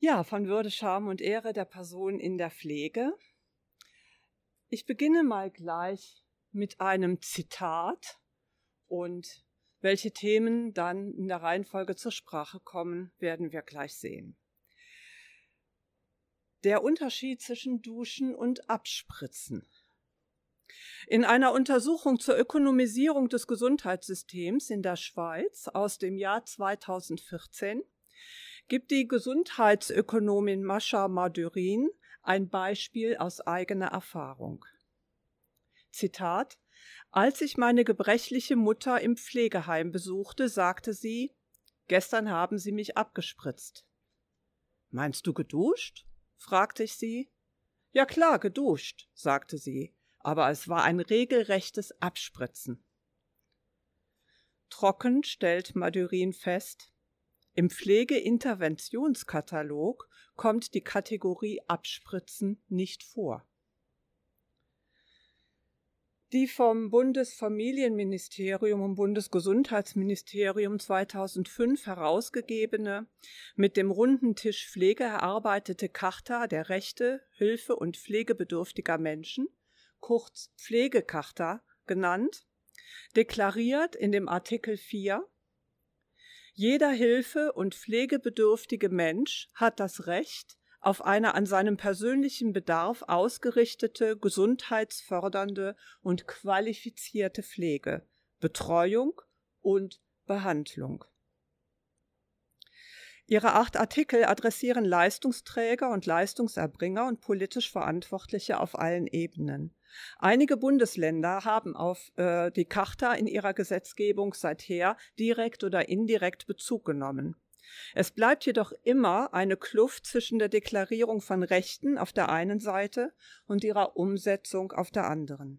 Ja, von Würde, Scham und Ehre der Person in der Pflege. Ich beginne mal gleich mit einem Zitat und welche Themen dann in der Reihenfolge zur Sprache kommen, werden wir gleich sehen. Der Unterschied zwischen Duschen und Abspritzen. In einer Untersuchung zur Ökonomisierung des Gesundheitssystems in der Schweiz aus dem Jahr 2014 gibt die Gesundheitsökonomin Mascha Madurin ein Beispiel aus eigener Erfahrung. Zitat: Als ich meine gebrechliche Mutter im Pflegeheim besuchte, sagte sie: Gestern haben sie mich abgespritzt. Meinst du geduscht? Fragte ich sie. Ja klar, geduscht, sagte sie, aber es war ein regelrechtes Abspritzen. Trocken stellt Madurin fest: Im Pflegeinterventionskatalog kommt die Kategorie Abspritzen nicht vor. Die vom Bundesfamilienministerium und Bundesgesundheitsministerium 2005 herausgegebene, mit dem runden Tisch Pflege erarbeitete Charta der Rechte, Hilfe und Pflegebedürftiger Menschen, kurz Pflegecharta genannt, deklariert in dem Artikel 4: Jeder hilfe- und pflegebedürftige Mensch hat das Recht auf eine an seinem persönlichen Bedarf ausgerichtete, gesundheitsfördernde und qualifizierte Pflege, Betreuung und Behandlung. Ihre 8 Artikel adressieren Leistungsträger und Leistungserbringer und politisch Verantwortliche auf allen Ebenen. Einige Bundesländer haben auf die Charta in ihrer Gesetzgebung seither direkt oder indirekt Bezug genommen. Es bleibt jedoch immer eine Kluft zwischen der Deklarierung von Rechten auf der einen Seite und ihrer Umsetzung auf der anderen.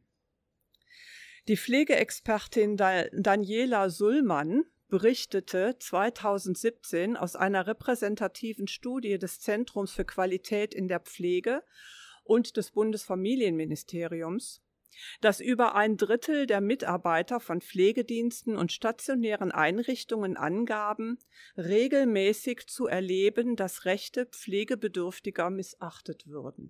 Die Pflegeexpertin Daniela Sullmann berichtete 2017 aus einer repräsentativen Studie des Zentrums für Qualität in der Pflege und des Bundesfamilienministeriums, dass über 1/3 der Mitarbeiter von Pflegediensten und stationären Einrichtungen angaben, regelmäßig zu erleben, dass Rechte Pflegebedürftiger missachtet würden.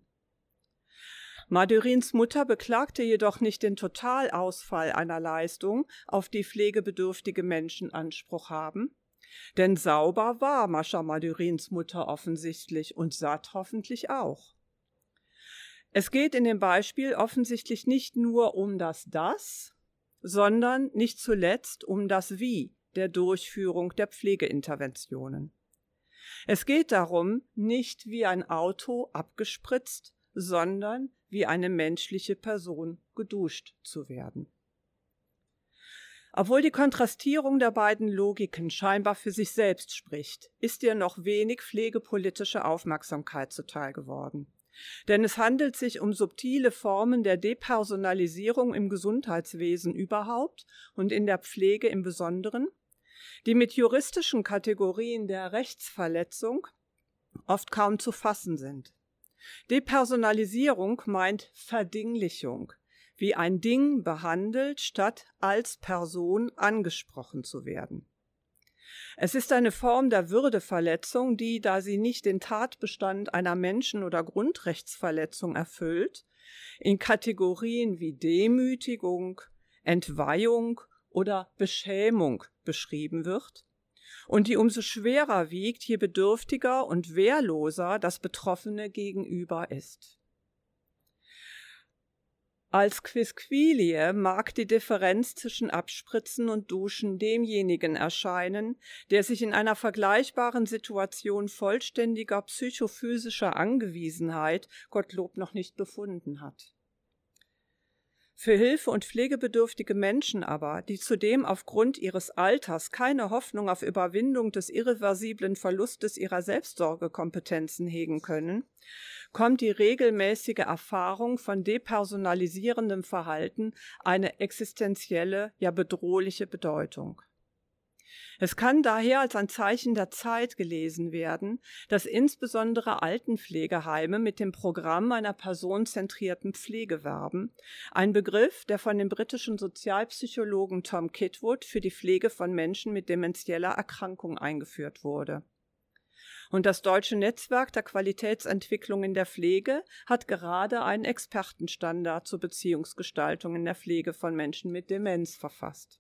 Madurins Mutter beklagte jedoch nicht den Totalausfall einer Leistung, auf die pflegebedürftige Menschen Anspruch haben, denn sauber war Mascha Madurins Mutter offensichtlich und satt hoffentlich auch. Es geht in dem Beispiel offensichtlich nicht nur um das, sondern nicht zuletzt um das Wie der Durchführung der Pflegeinterventionen. Es geht darum, nicht wie ein Auto abgespritzt, sondern wie eine menschliche Person geduscht zu werden. Obwohl die Kontrastierung der beiden Logiken scheinbar für sich selbst spricht, ist ihr noch wenig pflegepolitische Aufmerksamkeit zuteil geworden. Denn es handelt sich um subtile Formen der Depersonalisierung im Gesundheitswesen überhaupt und in der Pflege im Besonderen, die mit juristischen Kategorien der Rechtsverletzung oft kaum zu fassen sind. Depersonalisierung meint Verdinglichung, wie ein Ding behandelt, statt als Person angesprochen zu werden. Es ist eine Form der Würdeverletzung, die, da sie nicht den Tatbestand einer Menschen- oder Grundrechtsverletzung erfüllt, in Kategorien wie Demütigung, Entweihung oder Beschämung beschrieben wird und die umso schwerer wiegt, je bedürftiger und wehrloser das Betroffene gegenüber ist. Als Quisquilie mag die Differenz zwischen Abspritzen und Duschen demjenigen erscheinen, der sich in einer vergleichbaren Situation vollständiger psychophysischer Angewiesenheit Gottlob noch nicht befunden hat. Für hilfe- und pflegebedürftige Menschen aber, die zudem aufgrund ihres Alters keine Hoffnung auf Überwindung des irreversiblen Verlustes ihrer Selbstsorgekompetenzen hegen können, kommt die regelmäßige Erfahrung von depersonalisierendem Verhalten eine existenzielle, ja bedrohliche Bedeutung. Es kann daher als ein Zeichen der Zeit gelesen werden, dass insbesondere Altenpflegeheime mit dem Programm einer personenzentrierten Pflege werben, ein Begriff, der von dem britischen Sozialpsychologen Tom Kitwood für die Pflege von Menschen mit demenzieller Erkrankung eingeführt wurde. Und das Deutsche Netzwerk der Qualitätsentwicklung in der Pflege hat gerade einen Expertenstandard zur Beziehungsgestaltung in der Pflege von Menschen mit Demenz verfasst.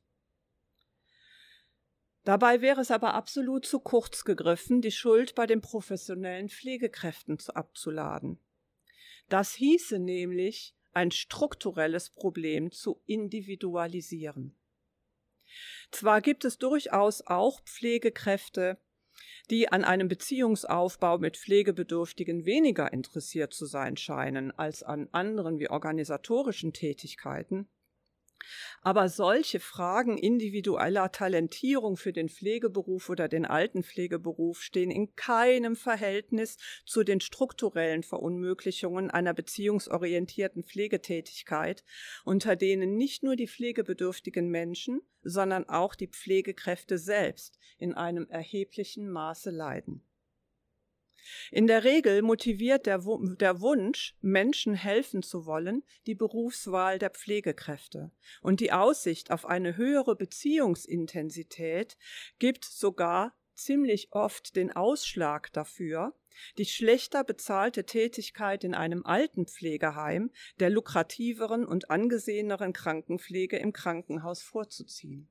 Dabei wäre es aber absolut zu kurz gegriffen, die Schuld bei den professionellen Pflegekräften abzuladen. Das hieße nämlich, ein strukturelles Problem zu individualisieren. Zwar gibt es durchaus auch Pflegekräfte, die an einem Beziehungsaufbau mit Pflegebedürftigen weniger interessiert zu sein scheinen als an anderen wie organisatorischen Tätigkeiten. Aber solche Fragen individueller Talentierung für den Pflegeberuf oder den Altenpflegeberuf stehen in keinem Verhältnis zu den strukturellen Verunmöglichungen einer beziehungsorientierten Pflegetätigkeit, unter denen nicht nur die pflegebedürftigen Menschen, sondern auch die Pflegekräfte selbst in einem erheblichen Maße leiden. In der Regel motiviert der Wunsch, Menschen helfen zu wollen, die Berufswahl der Pflegekräfte. Und die Aussicht auf eine höhere Beziehungsintensität gibt sogar ziemlich oft den Ausschlag dafür, die schlechter bezahlte Tätigkeit in einem Altenpflegeheim der lukrativeren und angeseheneren Krankenpflege im Krankenhaus vorzuziehen.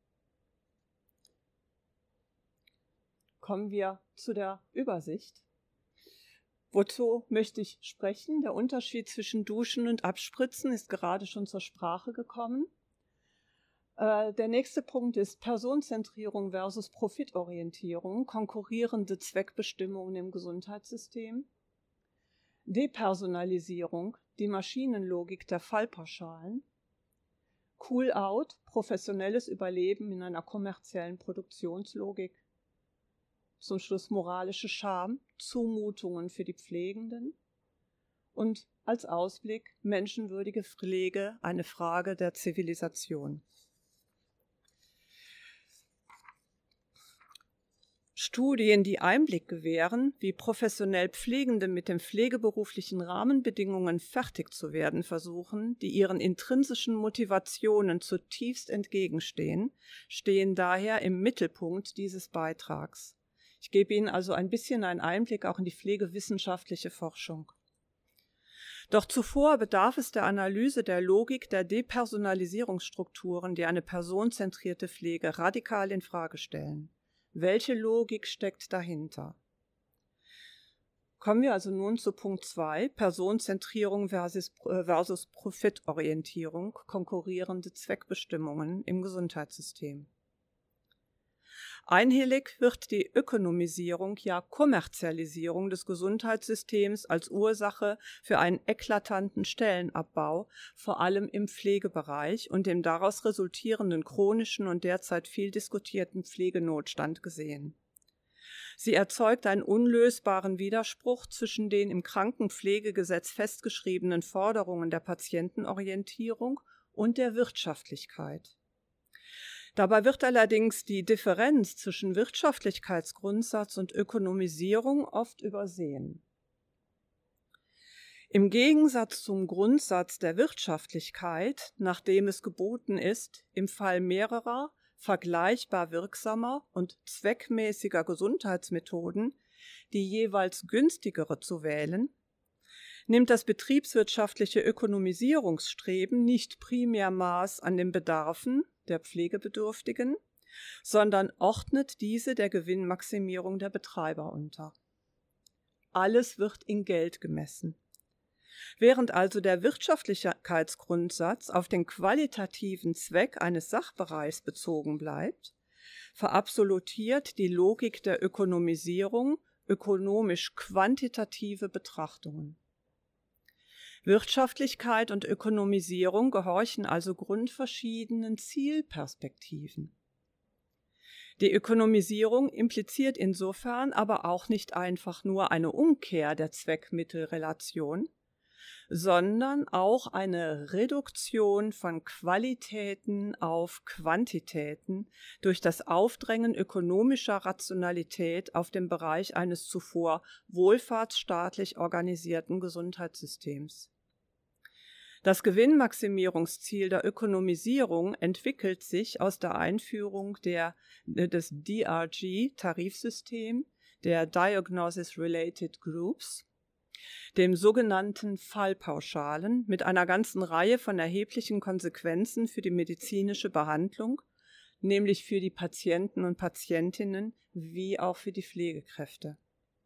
Kommen wir zu der Übersicht. Wozu möchte ich sprechen? Der Unterschied zwischen Duschen und Abspritzen ist gerade schon zur Sprache gekommen. Der nächste Punkt ist Personenzentrierung versus Profitorientierung, konkurrierende Zweckbestimmungen im Gesundheitssystem. Depersonalisierung, die Maschinenlogik der Fallpauschalen. Cool-out, professionelles Überleben in einer kommerziellen Produktionslogik. Zum Schluss moralische Scham, Zumutungen für die Pflegenden und als Ausblick menschenwürdige Pflege, eine Frage der Zivilisation. Studien, die Einblick gewähren, wie professionell Pflegende mit den pflegeberuflichen Rahmenbedingungen fertig zu werden versuchen, die ihren intrinsischen Motivationen zutiefst entgegenstehen, stehen daher im Mittelpunkt dieses Beitrags. Ich gebe Ihnen also ein bisschen einen Einblick auch in die pflegewissenschaftliche Forschung. Doch zuvor bedarf es der Analyse der Logik der Depersonalisierungsstrukturen, die eine personenzentrierte Pflege radikal in Frage stellen. Welche Logik steckt dahinter? Kommen wir also nun zu Punkt 2, Personenzentrierung versus Profitorientierung, konkurrierende Zweckbestimmungen im Gesundheitssystem. Einhellig wird die Ökonomisierung, ja Kommerzialisierung des Gesundheitssystems als Ursache für einen eklatanten Stellenabbau, vor allem im Pflegebereich und dem daraus resultierenden chronischen und derzeit viel diskutierten Pflegenotstand gesehen. Sie erzeugt einen unlösbaren Widerspruch zwischen den im Krankenpflegegesetz festgeschriebenen Forderungen der Patientenorientierung und der Wirtschaftlichkeit. Dabei wird allerdings die Differenz zwischen Wirtschaftlichkeitsgrundsatz und Ökonomisierung oft übersehen. Im Gegensatz zum Grundsatz der Wirtschaftlichkeit, nach dem es geboten ist, im Fall mehrerer, vergleichbar wirksamer und zweckmäßiger Gesundheitsmethoden die jeweils günstigere zu wählen, nimmt das betriebswirtschaftliche Ökonomisierungsstreben nicht primär Maß an den Bedarfen der Pflegebedürftigen, sondern ordnet diese der Gewinnmaximierung der Betreiber unter. Alles wird in Geld gemessen. Während also der Wirtschaftlichkeitsgrundsatz auf den qualitativen Zweck eines Sachbereichs bezogen bleibt, verabsolutiert die Logik der Ökonomisierung ökonomisch-quantitative Betrachtungen. Wirtschaftlichkeit und Ökonomisierung gehorchen also grundverschiedenen Zielperspektiven. Die Ökonomisierung impliziert insofern aber auch nicht einfach nur eine Umkehr der Zweck-Mittel-Relation, sondern auch eine Reduktion von Qualitäten auf Quantitäten durch das Aufdrängen ökonomischer Rationalität auf den Bereich eines zuvor wohlfahrtsstaatlich organisierten Gesundheitssystems. Das Gewinnmaximierungsziel der Ökonomisierung entwickelt sich aus der Einführung des DRG-Tarifsystems, der Diagnosis-Related Groups, dem sogenannten Fallpauschalen mit einer ganzen Reihe von erheblichen Konsequenzen für die medizinische Behandlung, nämlich für die Patienten und Patientinnen wie auch für die Pflegekräfte.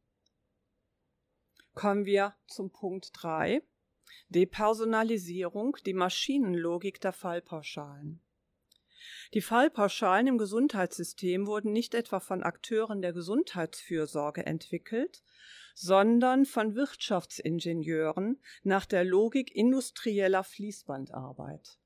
Kommen wir zum Punkt 3, Depersonalisierung, die Maschinenlogik der Fallpauschalen. Die Fallpauschalen im Gesundheitssystem wurden nicht etwa von Akteuren der Gesundheitsfürsorge entwickelt, sondern von Wirtschaftsingenieuren nach der Logik industrieller Fließbandarbeit.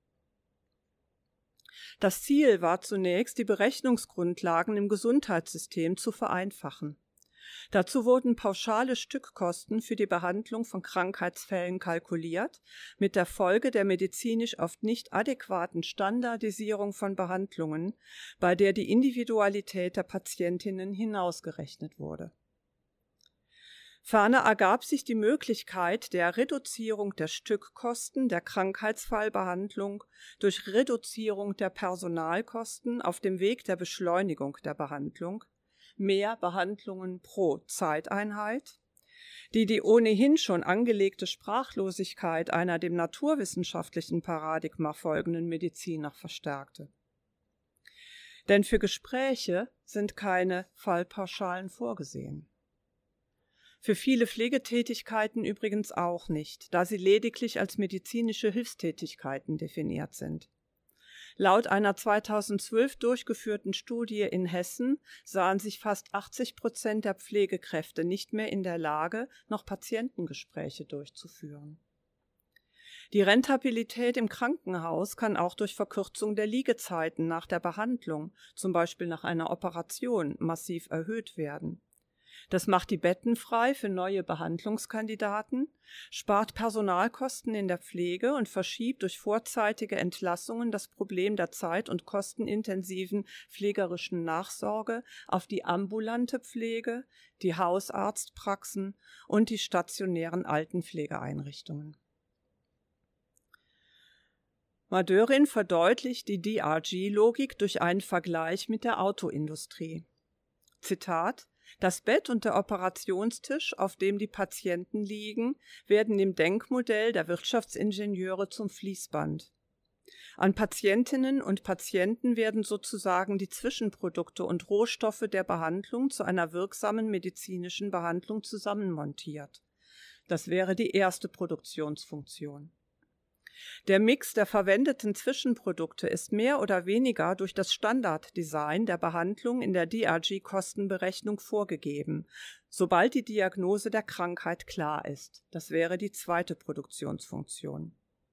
Das Ziel war zunächst, die Berechnungsgrundlagen im Gesundheitssystem zu vereinfachen. Dazu wurden pauschale Stückkosten für die Behandlung von Krankheitsfällen kalkuliert, mit der Folge der medizinisch oft nicht adäquaten Standardisierung von Behandlungen, bei der die Individualität der Patientinnen hinausgerechnet wurde. Ferner ergab sich die Möglichkeit der Reduzierung der Stückkosten der Krankheitsfallbehandlung durch Reduzierung der Personalkosten auf dem Weg der Beschleunigung der Behandlung, mehr Behandlungen pro Zeiteinheit, die ohnehin schon angelegte Sprachlosigkeit einer dem naturwissenschaftlichen Paradigma folgenden Medizin noch verstärkte. Denn für Gespräche sind keine Fallpauschalen vorgesehen. Für viele Pflegetätigkeiten übrigens auch nicht, da sie lediglich als medizinische Hilfstätigkeiten definiert sind. Laut einer 2012 durchgeführten Studie in Hessen sahen sich fast 80% der Pflegekräfte nicht mehr in der Lage, noch Patientengespräche durchzuführen. Die Rentabilität im Krankenhaus kann auch durch Verkürzung der Liegezeiten nach der Behandlung, zum Beispiel nach einer Operation, massiv erhöht werden. Das macht die Betten frei für neue Behandlungskandidaten, spart Personalkosten in der Pflege und verschiebt durch vorzeitige Entlassungen das Problem der zeit- und kostenintensiven pflegerischen Nachsorge auf die ambulante Pflege, die Hausarztpraxen und die stationären Altenpflegeeinrichtungen. Madörin verdeutlicht die DRG-Logik durch einen Vergleich mit der Autoindustrie. Zitat: Das Bett und der Operationstisch, auf dem die Patienten liegen, werden im Denkmodell der Wirtschaftsingenieure zum Fließband. An Patientinnen und Patienten werden sozusagen die Zwischenprodukte und Rohstoffe der Behandlung zu einer wirksamen medizinischen Behandlung zusammenmontiert. Das wäre die erste Produktionsfunktion. Der Mix der verwendeten Zwischenprodukte ist mehr oder weniger durch das Standarddesign der Behandlung in der DRG-Kostenberechnung vorgegeben, sobald die Diagnose der Krankheit klar ist. Das wäre die zweite Produktionsfunktion.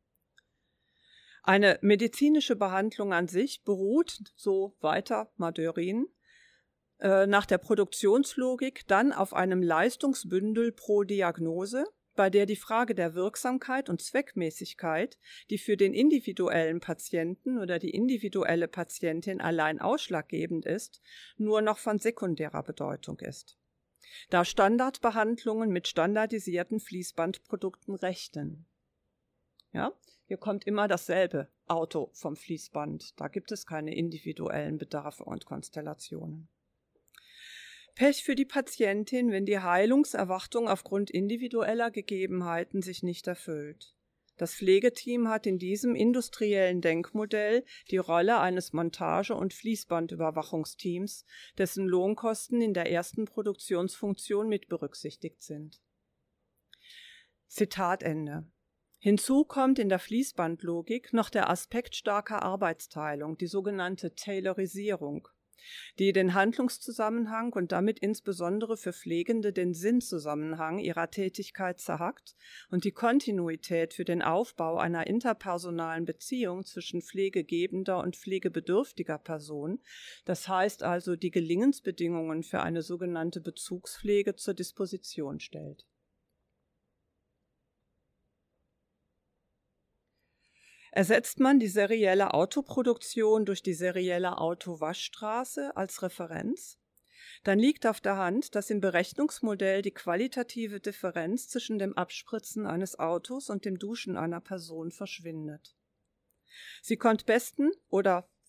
Eine medizinische Behandlung an sich beruht, so weiter Madörin, nach der Produktionslogik dann auf einem Leistungsbündel pro Diagnose, bei der die Frage der Wirksamkeit und Zweckmäßigkeit, die für den individuellen Patienten oder die individuelle Patientin allein ausschlaggebend ist, nur noch von sekundärer Bedeutung ist. Da Standardbehandlungen mit standardisierten Fließbandprodukten rechnen. Ja, hier kommt immer dasselbe Auto vom Fließband. Da gibt es keine individuellen Bedarfe und Konstellationen. Pech für die Patientin, wenn die Heilungserwartung aufgrund individueller Gegebenheiten sich nicht erfüllt. Das Pflegeteam hat in diesem industriellen Denkmodell die Rolle eines Montage- und Fließbandüberwachungsteams, dessen Lohnkosten in der ersten Produktionsfunktion mit berücksichtigt sind. Zitat Ende. Hinzu kommt in der Fließbandlogik noch der Aspekt starker Arbeitsteilung, die sogenannte Taylorisierung, die den Handlungszusammenhang und damit insbesondere für Pflegende den Sinnzusammenhang ihrer Tätigkeit zerhackt und die Kontinuität für den Aufbau einer interpersonalen Beziehung zwischen pflegegebender und pflegebedürftiger Person, das heißt also die Gelingensbedingungen für eine sogenannte Bezugspflege zur Disposition stellt. Ersetzt man die serielle Autoproduktion durch die serielle Autowaschstraße als Referenz, dann liegt auf der Hand, dass im Berechnungsmodell die qualitative Differenz zwischen dem Abspritzen eines Autos und dem Duschen einer Person verschwindet. Sie kommt besten oder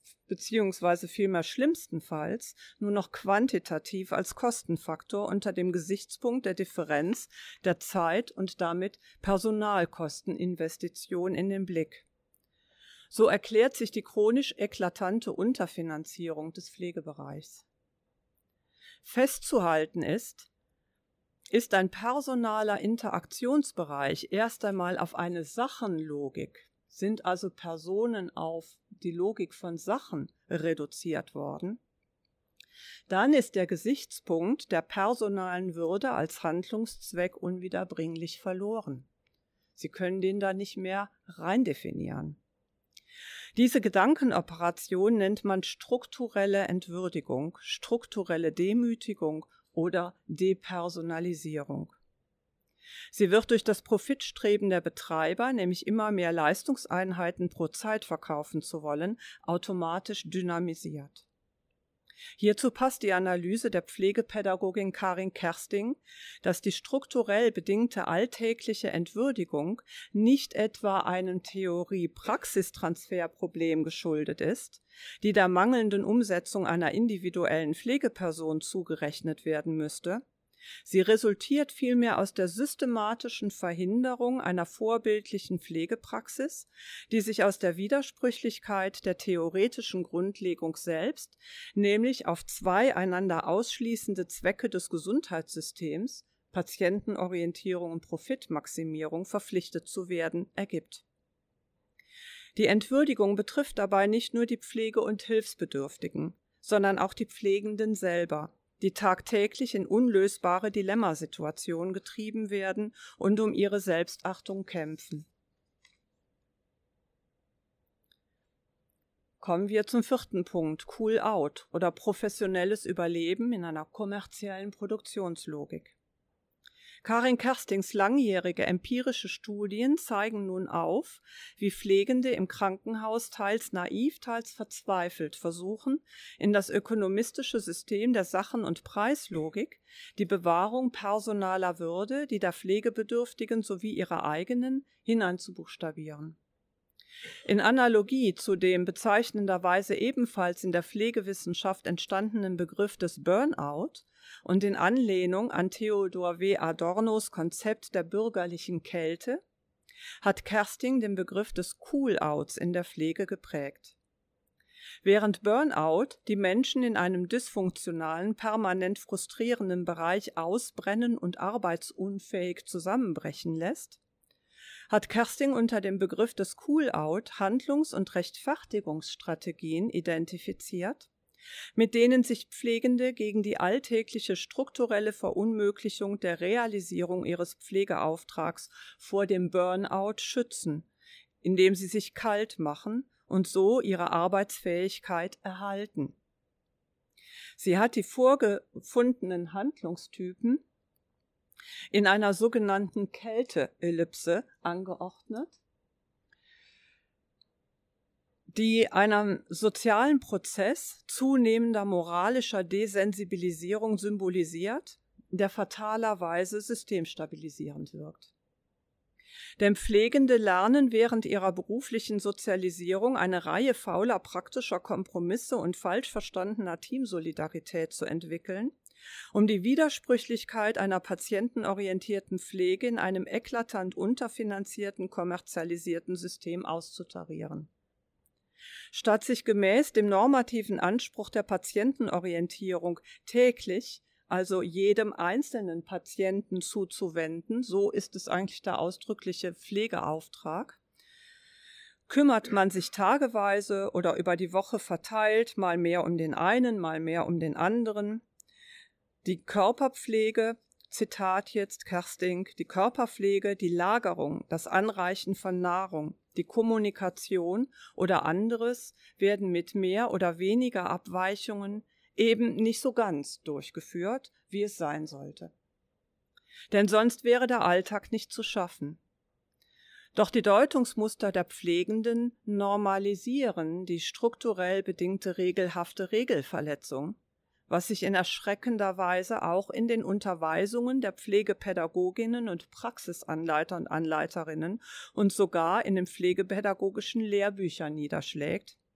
beziehungsweise vielmehr schlimmstenfalls nur noch quantitativ als Kostenfaktor unter dem Gesichtspunkt der Differenz der Zeit und damit Personalkosteninvestition in den Blick. So erklärt sich die chronisch eklatante Unterfinanzierung des Pflegebereichs. Festzuhalten ist ein personaler Interaktionsbereich erst einmal auf eine Sachenlogik, sind also Personen auf die Logik von Sachen reduziert worden, dann ist der Gesichtspunkt der personalen Würde als Handlungszweck unwiederbringlich verloren. Sie können den da nicht mehr reindefinieren. Diese Gedankenoperation nennt man strukturelle Entwürdigung, strukturelle Demütigung oder Depersonalisierung. Sie wird durch das Profitstreben der Betreiber, nämlich immer mehr Leistungseinheiten pro Zeit verkaufen zu wollen, automatisch dynamisiert. Hierzu passt die Analyse der Pflegepädagogin Karin Kersting, dass die strukturell bedingte alltägliche Entwürdigung nicht etwa einem Theorie-Praxistransferproblem geschuldet ist, die der mangelnden Umsetzung einer individuellen Pflegeperson zugerechnet werden müsste. Sie resultiert vielmehr aus der systematischen Verhinderung einer vorbildlichen Pflegepraxis, die sich aus der Widersprüchlichkeit der theoretischen Grundlegung selbst, nämlich auf zwei einander ausschließende Zwecke des Gesundheitssystems, Patientenorientierung und Profitmaximierung, verpflichtet zu werden, ergibt. Die Entwürdigung betrifft dabei nicht nur die Pflege- und Hilfsbedürftigen, sondern auch die Pflegenden selber, die tagtäglich in unlösbare Dilemmasituationen getrieben werden und um ihre Selbstachtung kämpfen. Kommen wir zum 4. Punkt, Cool-out oder professionelles Überleben in einer kommerziellen Produktionslogik. Karin Kerstings langjährige empirische Studien zeigen nun auf, wie Pflegende im Krankenhaus teils naiv, teils verzweifelt versuchen, in das ökonomistische System der Sachen- und Preislogik die Bewahrung personaler Würde, die der Pflegebedürftigen sowie ihrer eigenen, hineinzubuchstabieren. In Analogie zu dem bezeichnenderweise ebenfalls in der Pflegewissenschaft entstandenen Begriff des Burnout und in Anlehnung an Theodor W. Adornos Konzept der bürgerlichen Kälte hat Kersting den Begriff des Cool-outs in der Pflege geprägt. Während Burnout die Menschen in einem dysfunktionalen, permanent frustrierenden Bereich ausbrennen und arbeitsunfähig zusammenbrechen lässt, hat Kersting unter dem Begriff des Cool-out Handlungs- und Rechtfertigungsstrategien identifiziert, mit denen sich Pflegende gegen die alltägliche strukturelle Verunmöglichung der Realisierung ihres Pflegeauftrags vor dem Burnout schützen, indem sie sich kalt machen und so ihre Arbeitsfähigkeit erhalten. Sie hat die vorgefundenen Handlungstypen in einer sogenannten Kälteellipse angeordnet, die einen sozialen Prozess zunehmender moralischer Desensibilisierung symbolisiert, der fatalerweise systemstabilisierend wirkt. Denn Pflegende lernen während ihrer beruflichen Sozialisierung eine Reihe fauler praktischer Kompromisse und falsch verstandener Teamsolidarität zu entwickeln, um die Widersprüchlichkeit einer patientenorientierten Pflege in einem eklatant unterfinanzierten, kommerzialisierten System auszutarieren. Statt sich gemäß dem normativen Anspruch der Patientenorientierung täglich, also jedem einzelnen Patienten zuzuwenden, so ist es eigentlich der ausdrückliche Pflegeauftrag, kümmert man sich tageweise oder über die Woche verteilt, mal mehr um den einen, mal mehr um den anderen. Die Körperpflege, Zitat jetzt Kersting, die Körperpflege, die Lagerung, das Anreichen von Nahrung, die Kommunikation oder anderes werden mit mehr oder weniger Abweichungen eben nicht so ganz durchgeführt, wie es sein sollte. Denn sonst wäre der Alltag nicht zu schaffen. Doch die Deutungsmuster der Pflegenden normalisieren die strukturell bedingte regelhafte Regelverletzung, was sich in erschreckender Weise auch in den Unterweisungen der Pflegepädagoginnen und Praxisanleiter und Anleiterinnen und sogar in den pflegepädagogischen Lehrbüchern niederschlägt,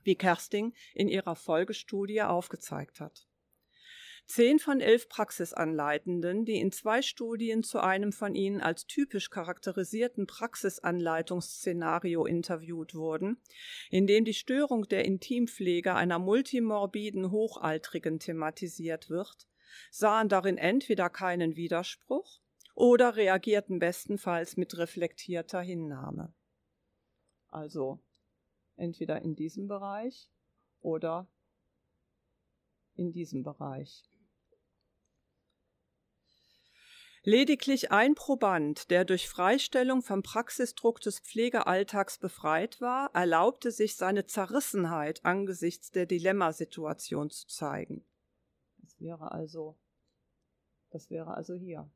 wie Kersting in ihrer Folgestudie aufgezeigt hat. 10 von 11 Praxisanleitenden, die in 2 Studien zu einem von ihnen als typisch charakterisierten Praxisanleitungsszenario interviewt wurden, in dem die Störung der Intimpflege einer multimorbiden Hochaltrigen thematisiert wird, sahen darin entweder keinen Widerspruch oder reagierten bestenfalls mit reflektierter Hinnahme. Also entweder in diesem Bereich oder in diesem Bereich. Lediglich ein Proband, der durch Freistellung vom Praxisdruck des Pflegealltags befreit war, erlaubte sich seine Zerrissenheit angesichts der Dilemmasituation zu zeigen. Das wäre also hier.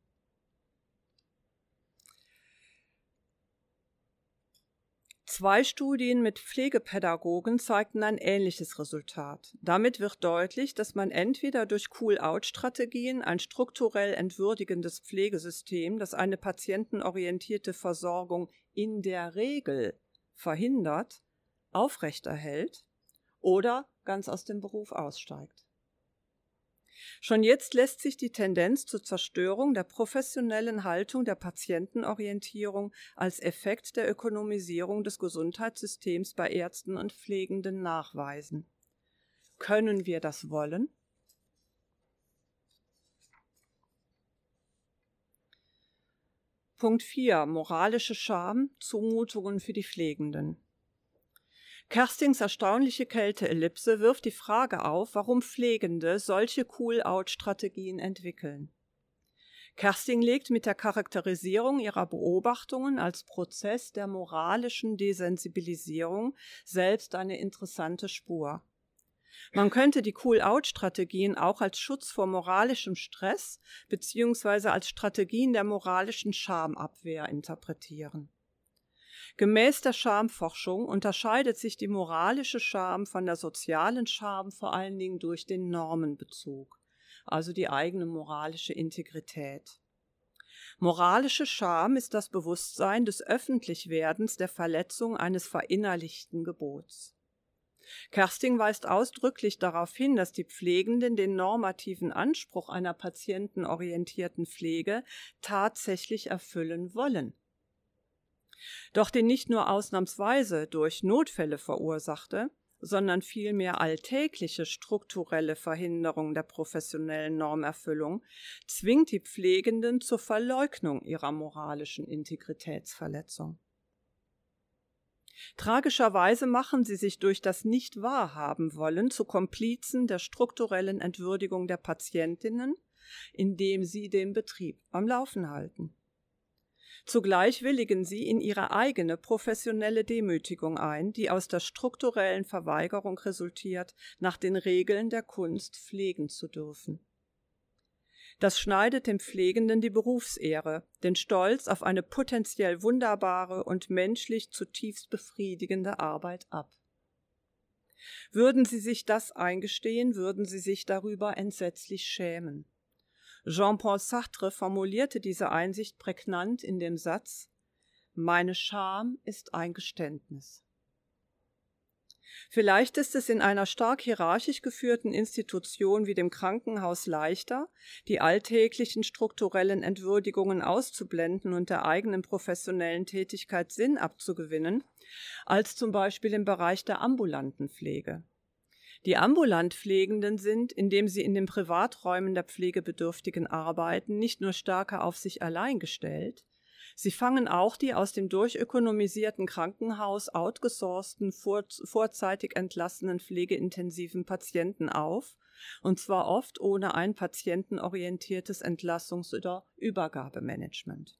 Zwei Studien mit Pflegepädagogen zeigten ein ähnliches Resultat. Damit wird deutlich, dass man entweder durch Cool-out-Strategien ein strukturell entwürdigendes Pflegesystem, das eine patientenorientierte Versorgung in der Regel verhindert, aufrechterhält oder ganz aus dem Beruf aussteigt. Schon jetzt lässt sich die Tendenz zur Zerstörung der professionellen Haltung der Patientenorientierung als Effekt der Ökonomisierung des Gesundheitssystems bei Ärzten und Pflegenden nachweisen. Können wir das wollen? Punkt 4. Moralische Scham, Zumutungen für die Pflegenden. Kerstings erstaunliche Kälteellipse wirft die Frage auf, warum Pflegende solche Cool-out-Strategien entwickeln. Kersting legt mit der Charakterisierung ihrer Beobachtungen als Prozess der moralischen Desensibilisierung selbst eine interessante Spur. Man könnte die Cool-out-Strategien auch als Schutz vor moralischem Stress bzw. als Strategien der moralischen Schamabwehr interpretieren. Gemäß der Schamforschung unterscheidet sich die moralische Scham von der sozialen Scham vor allen Dingen durch den Normenbezug, also die eigene moralische Integrität. Moralische Scham ist das Bewusstsein des Öffentlichwerdens der Verletzung eines verinnerlichten Gebots. Kersting weist ausdrücklich darauf hin, dass die Pflegenden den normativen Anspruch einer patientenorientierten Pflege tatsächlich erfüllen wollen. Doch den nicht nur ausnahmsweise durch Notfälle verursachte, sondern vielmehr alltägliche strukturelle Verhinderung der professionellen Normerfüllung zwingt die Pflegenden zur Verleugnung ihrer moralischen Integritätsverletzung. Tragischerweise machen sie sich durch das Nicht-Wahrhaben-Wollen zu Komplizen der strukturellen Entwürdigung der Patientinnen, indem sie den Betrieb am Laufen halten. Zugleich willigen sie in ihre eigene professionelle Demütigung ein, die aus der strukturellen Verweigerung resultiert, nach den Regeln der Kunst pflegen zu dürfen. Das schneidet dem Pflegenden die Berufsehre, den Stolz auf eine potenziell wunderbare und menschlich zutiefst befriedigende Arbeit ab. Würden sie sich das eingestehen, würden sie sich darüber entsetzlich schämen. Jean-Paul Sartre formulierte diese Einsicht prägnant in dem Satz: Meine Scham ist ein Geständnis. Vielleicht ist es in einer stark hierarchisch geführten Institution wie dem Krankenhaus leichter, die alltäglichen strukturellen Entwürdigungen auszublenden und der eigenen professionellen Tätigkeit Sinn abzugewinnen, als zum Beispiel im Bereich der ambulanten Pflege. Die ambulant Pflegenden sind, indem sie in den Privaträumen der Pflegebedürftigen arbeiten, nicht nur stärker auf sich allein gestellt, sie fangen auch die aus dem durchökonomisierten Krankenhaus outgesourcten, vorzeitig entlassenen pflegeintensiven Patienten auf, und zwar oft ohne ein patientenorientiertes Entlassungs- oder Übergabemanagement.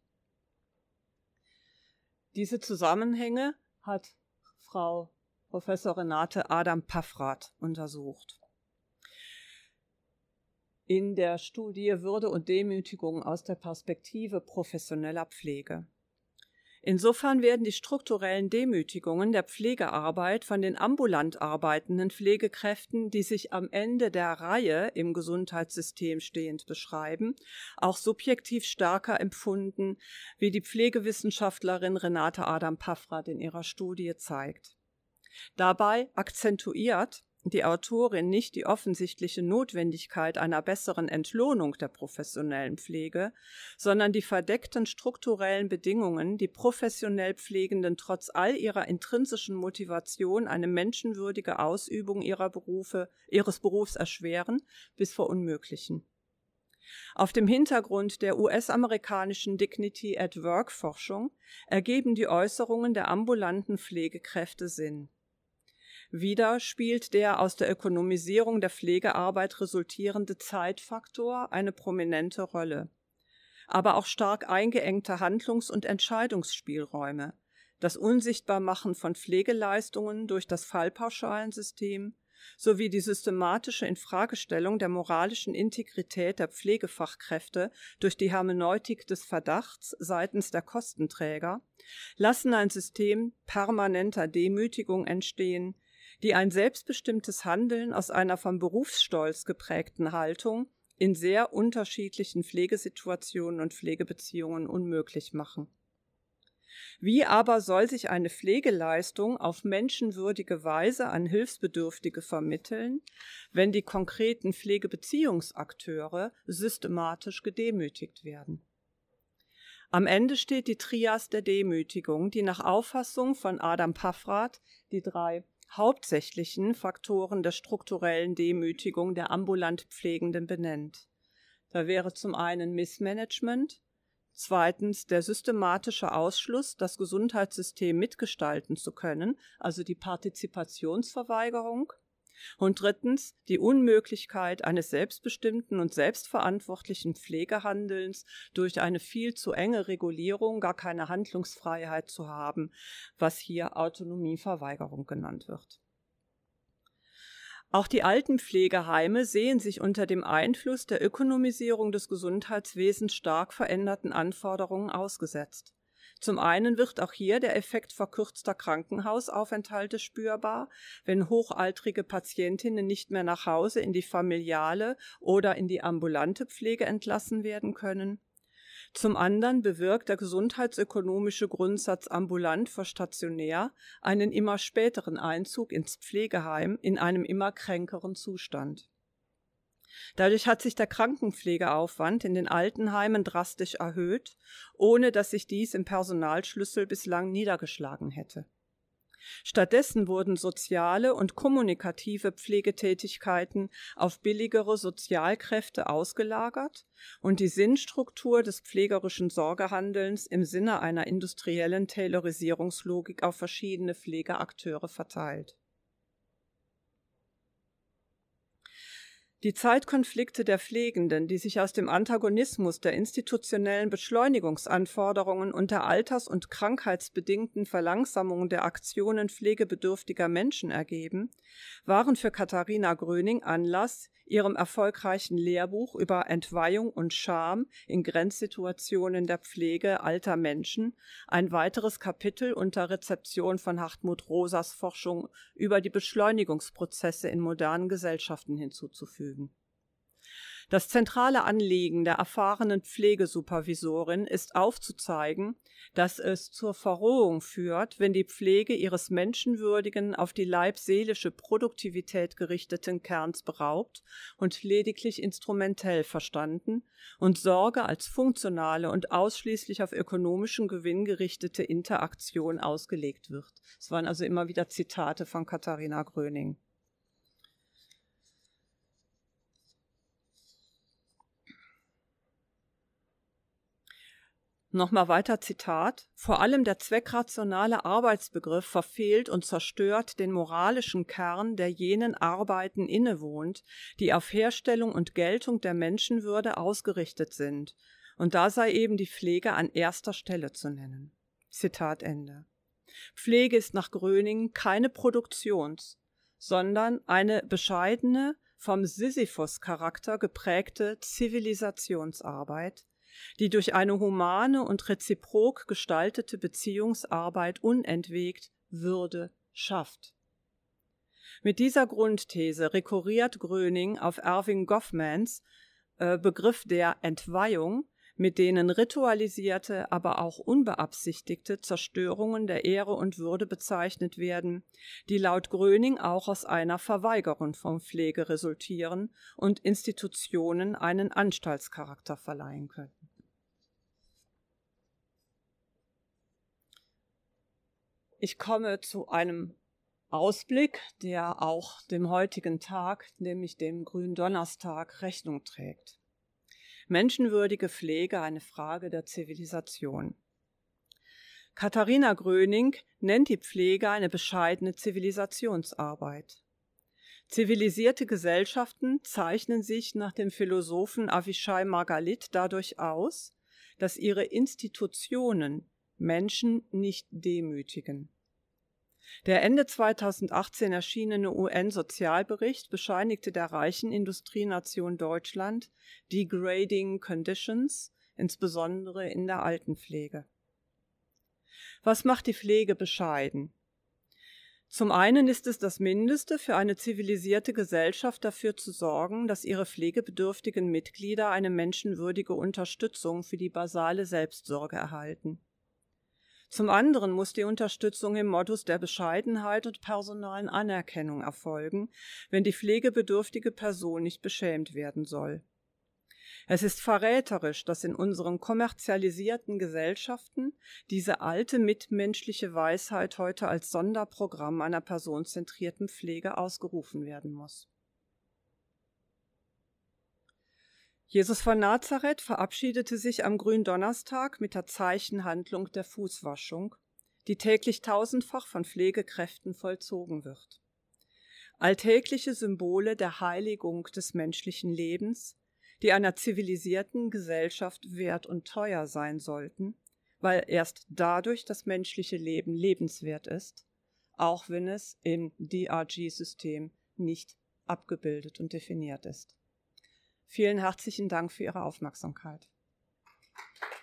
Diese Zusammenhänge hat Frau Professor Renate Adam-Paffrath untersucht. In der Studie Würde und Demütigung aus der Perspektive professioneller Pflege. Insofern werden die strukturellen Demütigungen der Pflegearbeit von den ambulant arbeitenden Pflegekräften, die sich am Ende der Reihe im Gesundheitssystem stehend beschreiben, auch subjektiv stärker empfunden, wie die Pflegewissenschaftlerin Renate Adam-Paffrath in ihrer Studie zeigt. Dabei akzentuiert die Autorin nicht die offensichtliche Notwendigkeit einer besseren Entlohnung der professionellen Pflege, sondern die verdeckten strukturellen Bedingungen, die professionell Pflegenden trotz all ihrer intrinsischen Motivation eine menschenwürdige Ausübung ihres Berufs erschweren bis verunmöglichen. Auf dem Hintergrund der US-amerikanischen Dignity at Work-Forschung ergeben die Äußerungen der ambulanten Pflegekräfte Sinn. Wieder spielt der aus der Ökonomisierung der Pflegearbeit resultierende Zeitfaktor eine prominente Rolle. Aber auch stark eingeengte Handlungs- und Entscheidungsspielräume, das Unsichtbarmachen von Pflegeleistungen durch das Fallpauschalensystem sowie die systematische Infragestellung der moralischen Integrität der Pflegefachkräfte durch die Hermeneutik des Verdachts seitens der Kostenträger lassen ein System permanenter Demütigung entstehen, die ein selbstbestimmtes Handeln aus einer vom Berufsstolz geprägten Haltung in sehr unterschiedlichen Pflegesituationen und Pflegebeziehungen unmöglich machen. Wie aber soll sich eine Pflegeleistung auf menschenwürdige Weise an Hilfsbedürftige vermitteln, wenn die konkreten Pflegebeziehungsakteure systematisch gedemütigt werden? Am Ende steht die Trias der Demütigung, die nach Auffassung von Adam Paffrath die 3 hauptsächlichen Faktoren der strukturellen Demütigung der ambulant Pflegenden benennt. Da wäre zum einen Missmanagement, zweitens der systematische Ausschluss, das Gesundheitssystem mitgestalten zu können, also die Partizipationsverweigerung, und drittens die Unmöglichkeit eines selbstbestimmten und selbstverantwortlichen Pflegehandelns durch eine viel zu enge Regulierung, gar keine Handlungsfreiheit zu haben, was hier Autonomieverweigerung genannt wird. Auch die Altenpflegeheime sehen sich unter dem Einfluss der Ökonomisierung des Gesundheitswesens stark veränderten Anforderungen ausgesetzt. Zum einen wird auch hier der Effekt verkürzter Krankenhausaufenthalte spürbar, wenn hochaltrige Patientinnen nicht mehr nach Hause in die familiale oder in die ambulante Pflege entlassen werden können. Zum anderen bewirkt der gesundheitsökonomische Grundsatz ambulant vor stationär einen immer späteren Einzug ins Pflegeheim in einem immer kränkeren Zustand. Dadurch hat sich der Krankenpflegeaufwand in den Altenheimen drastisch erhöht, ohne dass sich dies im Personalschlüssel bislang niedergeschlagen hätte. Stattdessen wurden soziale und kommunikative Pflegetätigkeiten auf billigere Sozialkräfte ausgelagert und die Sinnstruktur des pflegerischen Sorgehandelns im Sinne einer industriellen Taylorisierungslogik auf verschiedene Pflegeakteure verteilt. Die Zeitkonflikte der Pflegenden, die sich aus dem Antagonismus der institutionellen Beschleunigungsanforderungen und der alters- und krankheitsbedingten Verlangsamung der Aktionen pflegebedürftiger Menschen ergeben, waren für Katharina Gröning Anlass, ihrem erfolgreichen Lehrbuch über Entweihung und Scham in Grenzsituationen der Pflege alter Menschen ein weiteres Kapitel unter Rezeption von Hartmut Rosas Forschung über die Beschleunigungsprozesse in modernen Gesellschaften hinzuzufügen. Das zentrale Anliegen der erfahrenen Pflegesupervisorin ist aufzuzeigen, dass es zur Verrohung führt, wenn die Pflege ihres menschenwürdigen, auf die leib-seelische Produktivität gerichteten Kerns beraubt und lediglich instrumentell verstanden und Sorge als funktionale und ausschließlich auf ökonomischen Gewinn gerichtete Interaktion ausgelegt wird. Es waren also immer wieder Zitate von Katharina Gröning. Nochmal weiter Zitat: Vor allem der zweckrationale Arbeitsbegriff verfehlt und zerstört den moralischen Kern, der jenen Arbeiten innewohnt, die auf Herstellung und Geltung der Menschenwürde ausgerichtet sind. Und da sei eben die Pflege an erster Stelle zu nennen. Zitat Ende. Pflege ist nach Gröning keine sondern eine bescheidene, vom Sisyphus-Charakter geprägte Zivilisationsarbeit, die durch eine humane und reziprok gestaltete Beziehungsarbeit unentwegt Würde schafft. Mit dieser Grundthese rekurriert Gröning auf Erving Goffmans Begriff der Entweihung, mit denen ritualisierte, aber auch unbeabsichtigte Zerstörungen der Ehre und Würde bezeichnet werden, die laut Gröning auch aus einer Verweigerung von Pflege resultieren und Institutionen einen Anstaltscharakter verleihen könnten. Ich komme zu einem Ausblick, der auch dem heutigen Tag, nämlich dem Gründonnerstag, Rechnung trägt. Menschenwürdige Pflege, eine Frage der Zivilisation. Katharina Gröning nennt die Pflege eine bescheidene Zivilisationsarbeit. Zivilisierte Gesellschaften zeichnen sich nach dem Philosophen Avishai Margalit dadurch aus, dass ihre Institutionen Menschen nicht demütigen. Der Ende 2018 erschienene UN-Sozialbericht bescheinigte der reichen Industrienation Deutschland degrading conditions, insbesondere in der Altenpflege. Was macht die Pflege bescheiden? Zum einen ist es das Mindeste für eine zivilisierte Gesellschaft, dafür zu sorgen, dass ihre pflegebedürftigen Mitglieder eine menschenwürdige Unterstützung für die basale Selbstsorge erhalten. Zum anderen muss die Unterstützung im Modus der Bescheidenheit und personalen Anerkennung erfolgen, wenn die pflegebedürftige Person nicht beschämt werden soll. Es ist verräterisch, dass in unseren kommerzialisierten Gesellschaften diese alte mitmenschliche Weisheit heute als Sonderprogramm einer personenzentrierten Pflege ausgerufen werden muss. Jesus von Nazareth verabschiedete sich am Gründonnerstag mit der Zeichenhandlung der Fußwaschung, die täglich tausendfach von Pflegekräften vollzogen wird. Alltägliche Symbole der Heiligung des menschlichen Lebens, die einer zivilisierten Gesellschaft wert und teuer sein sollten, weil erst dadurch das menschliche Leben lebenswert ist, auch wenn es im DRG-System nicht abgebildet und definiert ist. Vielen herzlichen Dank für Ihre Aufmerksamkeit.